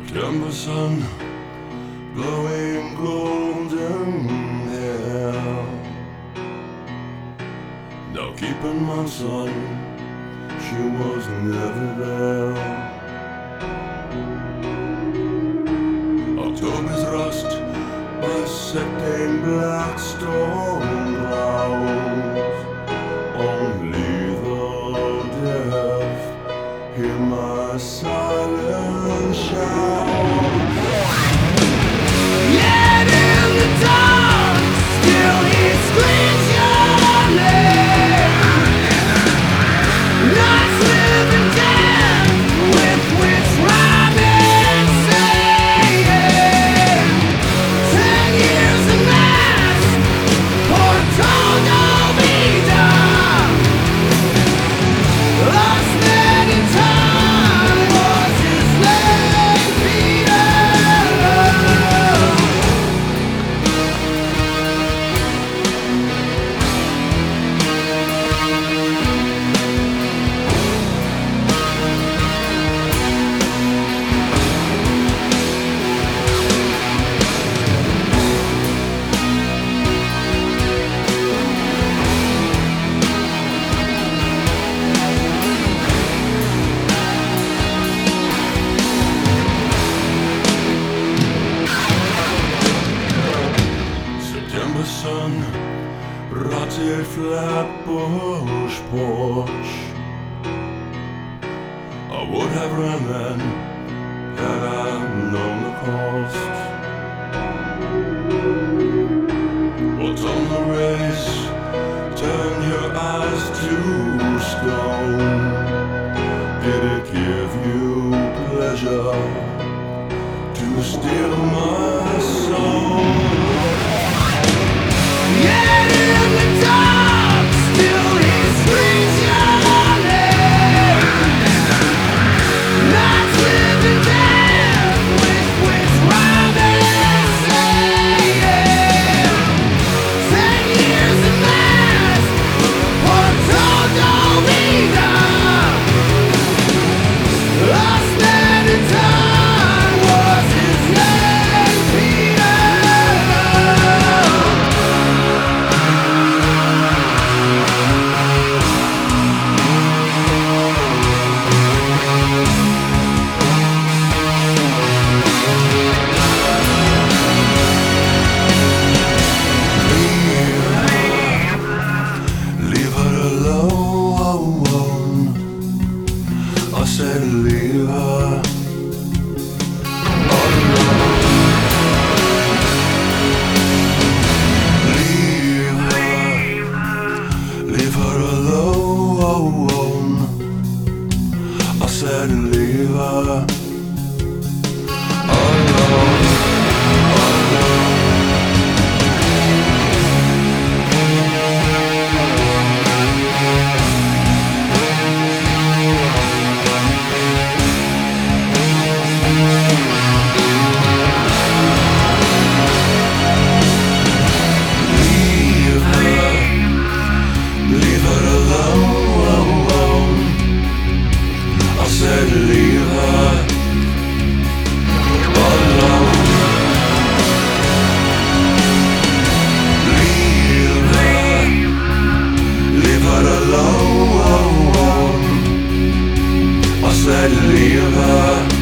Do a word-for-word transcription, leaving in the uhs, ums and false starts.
September sun, blowing golden hair. Now keep in mind, son, she was never there. October's rust bisecting black storm clouds. Only the deaf hear my silent shout. Yet in the dark, still he screams your name. Nights live and death, with which rhyming saying. Ten years of mass, for todo vida. Lost men in time was his name, Peter. September sun, rotted Flatbush porch. I would have run then, had I known the cost. Autumnal race, turn your eyes to stone. Did it give you pleasure to steal my soul? Yet in the dark, still he screams your name. Nights live and death, with which rhyming saying. Ten years of mass, for todo vida. Lost man in time was his name, Peter. Leave her alone. I said leave her alone. Leave her, leave her alone. I said leave her alone. Leave her, leave her alone. I said leave her alone. Leave her, leave her alone. I said leave her